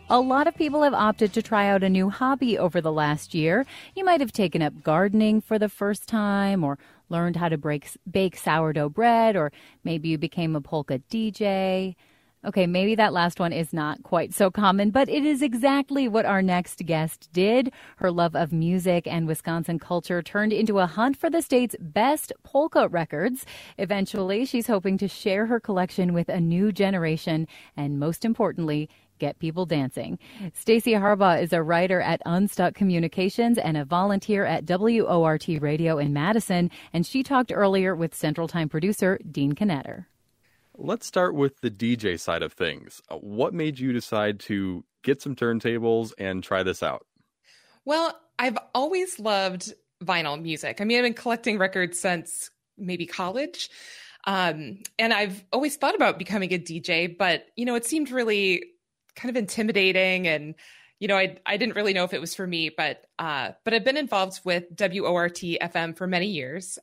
A lot of people have opted to try out a new hobby over the last year. You might have taken up gardening for the first time, or learned how to bake sourdough bread, or maybe you became a polka DJ. Okay, maybe that last one is not quite so common, but it is exactly what our next guest did. Her love of music and Wisconsin culture turned into a hunt for the state's best polka records. Eventually, she's hoping to share her collection with a new generation and, most importantly, get people dancing. Stacey Harbaugh is a writer at Unstuck Communications and a volunteer at WORT Radio in Madison, and she talked earlier with Central Time producer Dean Knetter. Let's start with the DJ side of things. What made you decide to get some turntables and try this out? Well, I've always loved vinyl music. I mean, I've been collecting records since maybe college. And I've always thought about becoming a DJ, but, it seemed really kind of intimidating, and I didn't really know if it was for me, but I've been involved with WORT FM for many years,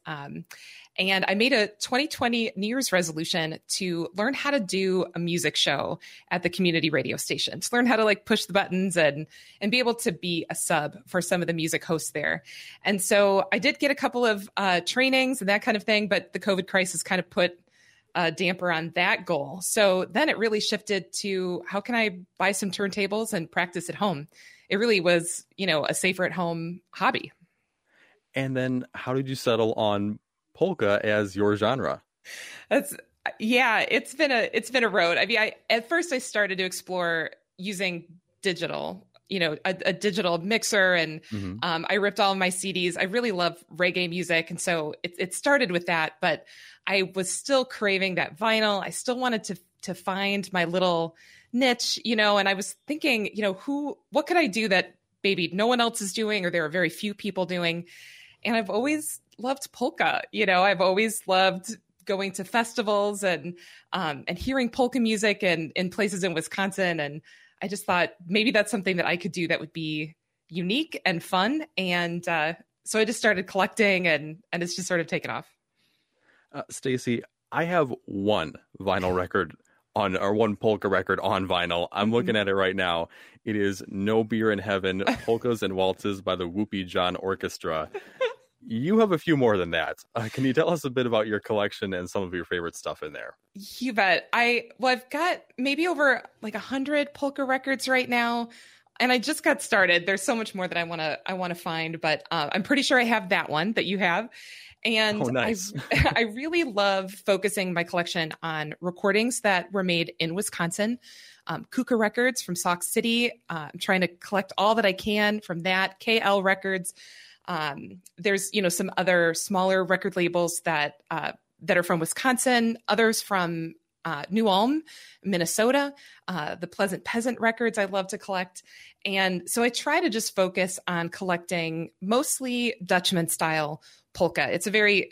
and I made a 2020 New Year's resolution to learn how to do a music show at the community radio station, to learn how to push the buttons and be able to be a sub for some of the music hosts there. And so I did get a couple of trainings and that kind of thing, but the COVID crisis kind of put a damper on that goal. So then it really shifted to how can I buy some turntables and practice at home? It really was, a safer at home hobby. And then how did you settle on polka as your genre? It's been a road. I mean, at first I started to explore using digital, a digital mixer, and I ripped all of my CDs. I really love reggae music. And so it started with that, but I was still craving that vinyl. I still wanted to find my little niche, and I was thinking, what could I do that maybe no one else is doing, or there are very few people doing? And I've always loved polka. I've always loved going to festivals and hearing polka music in places in Wisconsin. And I just thought maybe that's something that I could do that would be unique and fun. And so I just started collecting, and it's just sort of taken off. Stacey, I have one vinyl record one polka record on vinyl. I'm looking at it right now. It is No Beer in Heaven, Polkas and Waltzes by the Whoopie John Orchestra. You have a few more than that. Can you tell us a bit about your collection and some of your favorite stuff in there? You bet. I've got maybe over 100 polka records right now, and I just got started. There's so much more that I want to find, but I'm pretty sure I have that one that you have. And nice. I really love focusing my collection on recordings that were made in Wisconsin. Kuka Records from Sauk City. I'm trying to collect all that I can from that. KL Records. There's, some other smaller record labels that are from Wisconsin, others from New Ulm, Minnesota, the Pleasant Peasant Records I love to collect. And so I try to just focus on collecting mostly Dutchman style polka. It's a very,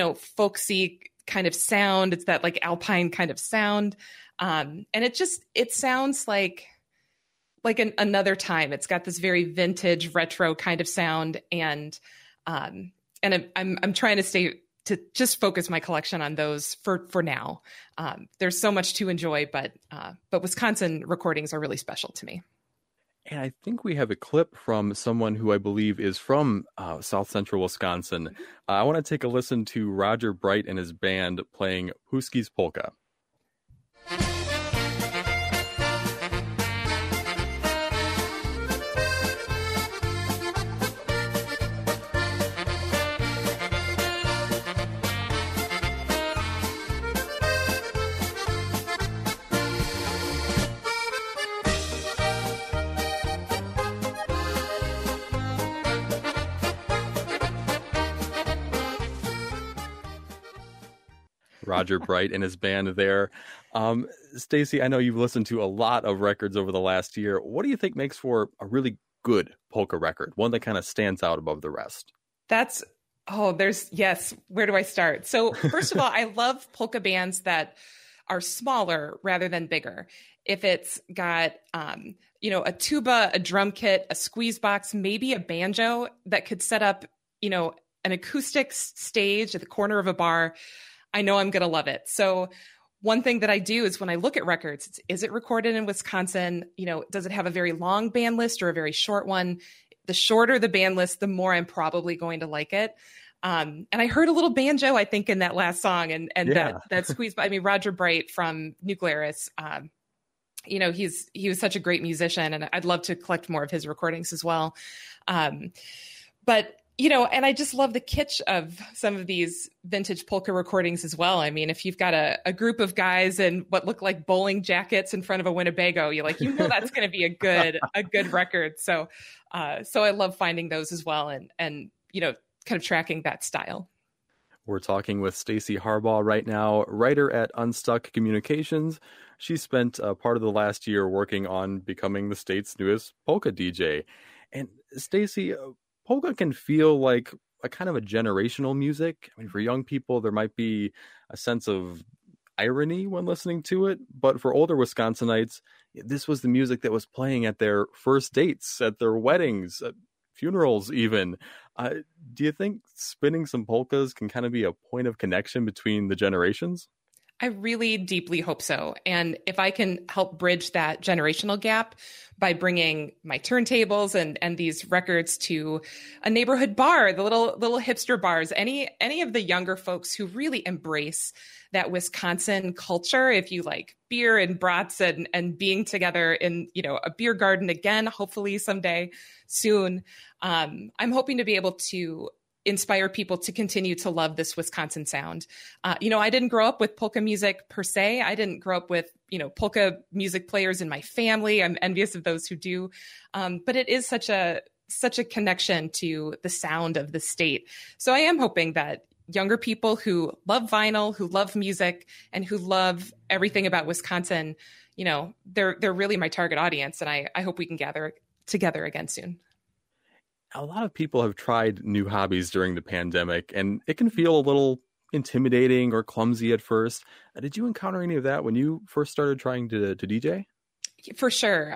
folksy kind of sound. It's that Alpine kind of sound. And it sounds like another time. It's got this very vintage retro kind of sound. And I'm trying to just focus my collection on those for now. There's so much to enjoy, but Wisconsin recordings are really special to me. And I think we have a clip from someone who I believe is from South Central Wisconsin. I want to take a listen to Roger Bright and his band playing Huski's Polka. Roger Bright and his band there. Stacey, I know you've listened to a lot of records over the last year. What do you think makes for a really good polka record? One that kind of stands out above the rest? Where do I start? So first of all, I love polka bands that are smaller rather than bigger. If it's got, a tuba, a drum kit, a squeeze box, maybe a banjo that could set up, an acoustic stage at the corner of a bar, I know I'm going to love it. So one thing that I do is when I look at records, is it recorded in Wisconsin? Does it have a very long band list or a very short one? The shorter the band list, the more I'm probably going to like it. And I heard a little banjo, I think, in that last song, and that squeeze. I mean, Roger Bright from Nuclearis, he was such a great musician, and I'd love to collect more of his recordings as well. But and I just love the kitsch of some of these vintage polka recordings as well. I mean, if you've got a group of guys in what look like bowling jackets in front of a Winnebago, that's going to be a good record. So I love finding those as well, and kind of tracking that style. We're talking with Stacey Harbaugh right now, writer at Unstuck Communications. She spent part of the last year working on becoming the state's newest polka DJ. And Stacey, polka can feel like a kind of a generational music. I mean, for young people, there might be a sense of irony when listening to it. But for older Wisconsinites, this was the music that was playing at their first dates, at their weddings, at funerals even. Do you think spinning some polkas can kind of be a point of connection between the generations? I really deeply hope so. And if I can help bridge that generational gap by bringing my turntables and these records to a neighborhood bar, the little hipster bars, any of the younger folks who really embrace that Wisconsin culture, if you like beer and brats and being together in, a beer garden again, hopefully someday soon, I'm hoping to be able to inspire people to continue to love this Wisconsin sound. I didn't grow up with polka music per se. I didn't grow up with, polka music players in my family. I'm envious of those who do. But it is such a connection to the sound of the state. So I am hoping that younger people who love vinyl, who love music, and who love everything about Wisconsin, they're really my target audience. And I hope we can gather together again soon. A lot of people have tried new hobbies during the pandemic, and it can feel a little intimidating or clumsy at first. Did you encounter any of that when you first started trying to DJ? For sure.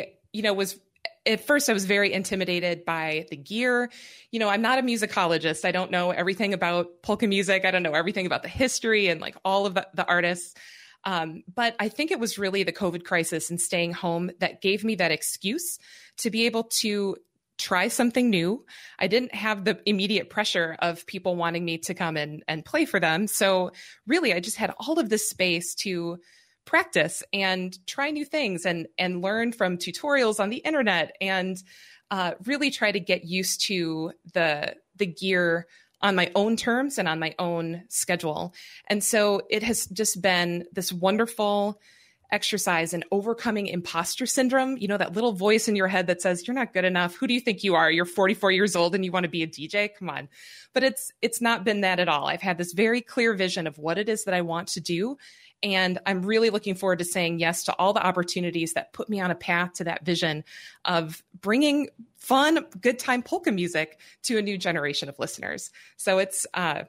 At first I was very intimidated by the gear. I'm not a musicologist. I don't know everything about polka music. I don't know everything about the history and like all of the artists. But I think it was really the COVID crisis and staying home that gave me that excuse to be able to try something new. I didn't have the immediate pressure of people wanting me to come and play for them. So really, I just had all of this space to practice and try new things and learn from tutorials on the internet and really try to get used to the gear on my own terms and on my own schedule. And so it has just been this wonderful exercise in overcoming imposter syndrome. That little voice in your head that says, you're not good enough. Who do you think you are? You're 44 years old and you want to be a DJ? Come on. But it's not been that at all. I've had this very clear vision of what it is that I want to do. And I'm really looking forward to saying yes to all the opportunities that put me on a path to that vision of bringing fun, good time polka music to a new generation of listeners. So it's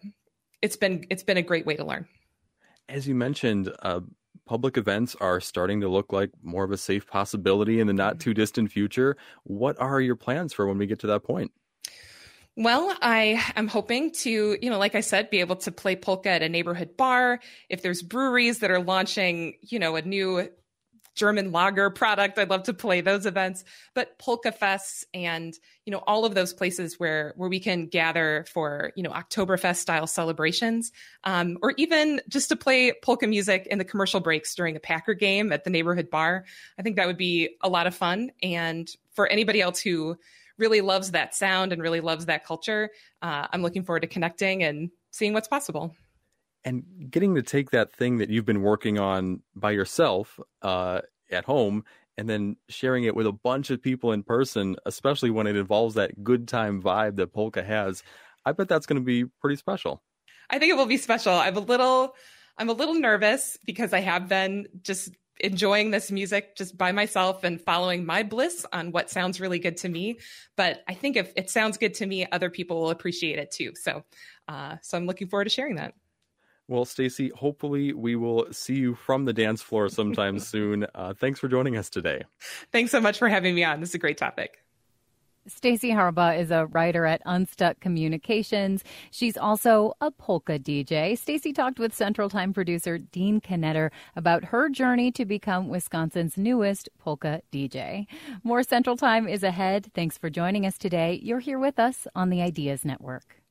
been a great way to learn. As you mentioned, public events are starting to look like more of a safe possibility in the not too distant future. What are your plans for when we get to that point? Well, I am hoping to, like I said, be able to play polka at a neighborhood bar. If there's breweries that are launching, a new German lager product, I'd love to play those events. But polka fests and, all of those places where we can gather for, Oktoberfest style celebrations, or even just to play polka music in the commercial breaks during a Packer game at the neighborhood bar. I think that would be a lot of fun. And for anybody else who really loves that sound and really loves that culture, I'm looking forward to connecting and seeing what's possible. And getting to take that thing that you've been working on by yourself at home and then sharing it with a bunch of people in person, especially when it involves that good time vibe that polka has, I bet that's going to be pretty special. I think it will be special. I'm a little nervous because I have been just enjoying this music just by myself and following my bliss on what sounds really good to me. But I think if it sounds good to me, other people will appreciate it too. So I'm looking forward to sharing that. Well, Stacey, hopefully we will see you from the dance floor sometime soon. Thanks for joining us today. Thanks so much for having me on. This is a great topic. Stacey Harbaugh is a writer at Unstuck Communications. She's also a polka DJ. Stacey talked with Central Time producer Dean Knetter about her journey to become Wisconsin's newest polka DJ. More Central Time is ahead. Thanks for joining us today. You're here with us on the Ideas Network.